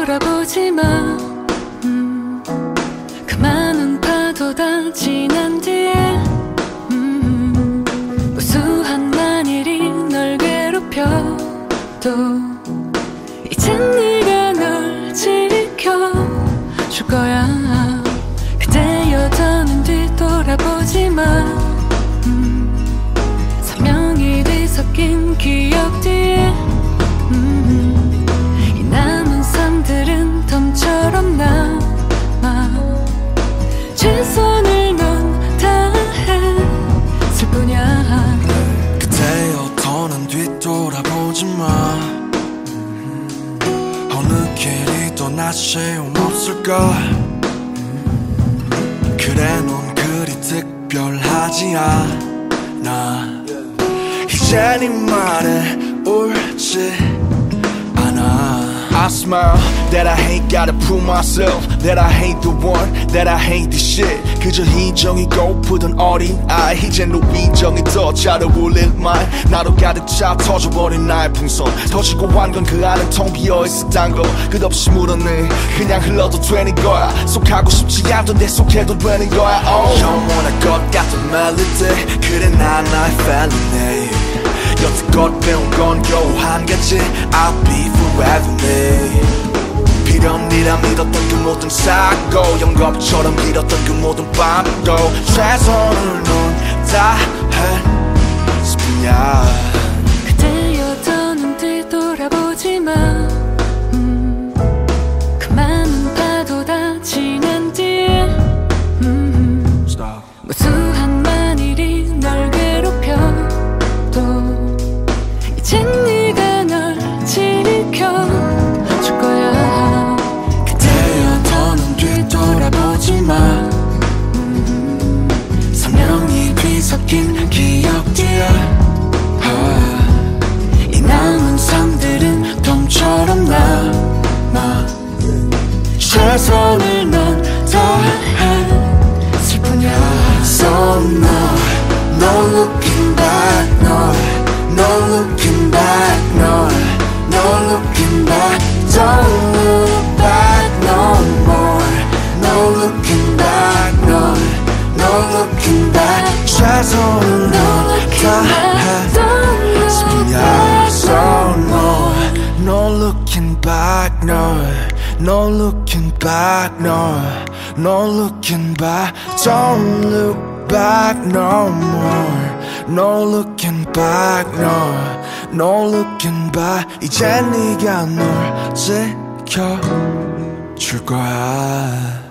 뒤돌아보지 마. 그 많은 파도 다 지난 뒤에 무수한 만일이 널 괴롭혀도 이젠 네가 널 지켜줄 거야. 그대여 더는 뒤돌아보지 마. 선명히 뒤섞인 기억 뒤에 이 남은 삶들은 덤처럼 남아. 최선을 넌 다했을 뿐이야. 그대여 더는 뒤돌아보지 마. 어느 길이 더 낯이 없을까. 그래 넌 그리 특별하지 않아. 이제 네 말에 옳지 않아. I smile that I hate, gotta prove myself that I ain't the one, that I hate this shit. 그저 희정이 고프던 어린 아이, 이젠 노비정이 더 잘 어울릴 말. 나로 가득 차 터져버린 나의 풍선. 터지고 한 건 그 안은 텅 비어있었단 거. 끝없이 물었네. 그냥 흘러도 되는 거야. 속하고 싶지 않던데 속해도 되는 거야. Oh. 영원할 것 같은 멜로디. 그래 난 나의 felony. 여태껏 배운 건 겨우 한 가지. I'll be forever me. 필연이라 믿었던 그 모든 사고, 영겁처럼 길었던 그 모든 밤도 최선을 넌 다했을 뿐이야. 그대여 더는 뒤돌아보지 마. 그 많은 파도 다 지난 뒤에 무수한 만일이 널 괴롭혀도 이젠 네가 널 지켜줄 거야. 그대여 더는 뒤돌아보지 마. 선명히 뒤섞인 기억 뒤에 이 남은 삶들은 덤처럼 남아. 최선을 넌 다했을 뿐이야. So no looking back, no looking back, no looking back. Don't look back no more. No looking back, no looking back. 최선을 넌 다했을 뿐이야. So no looking back, no looking back, no looking back. Don't look back no more. No looking back, no looking back. 이제 네가 널 지켜줄 거야.